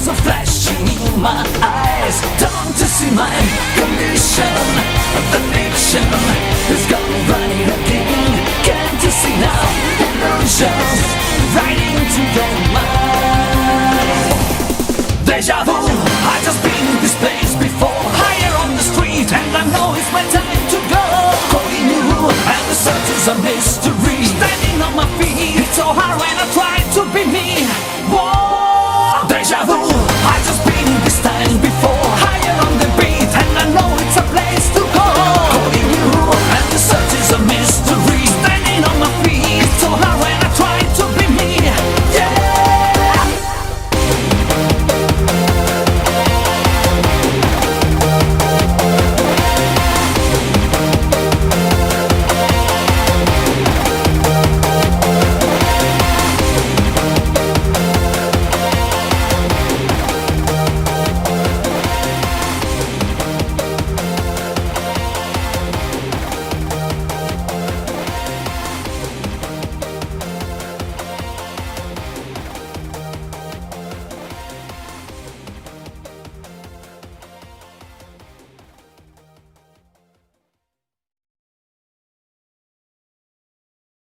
are flashing in my eyes. Don't you see my condition? The fiction is gone running again. Can't you see now? Illusions right into your mind. Deja vu, I just been in this place before. Higher on the street, and I know it's my time to go. Calling you, and the search is a mystery. Standing on my feet, it's so hard when I try